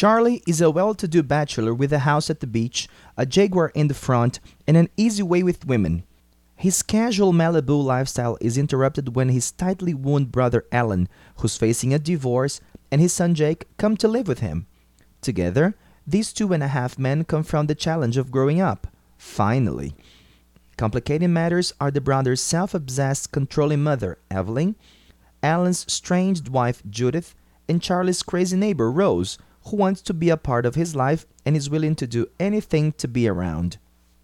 Charlie is a well-to-do bachelor with a house at the beach, a Jaguar in the front, and an easy way with women. His casual Malibu lifestyle is interrupted when his tightly wound brother Alan, who's facing a divorce, and his son Jake come to live with him. Together, these two and a half men confront the challenge of growing up. Finally. Complicating matters are the brothers' self-obsessed, controlling mother, Evelyn, Alan's estranged wife, Judith, and Charlie's crazy neighbor, Rose, who wants to be a part of his life and is willing to do anything to be around.